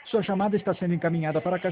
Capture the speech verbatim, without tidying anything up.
Sua chamada está sendo encaminhada para a caixa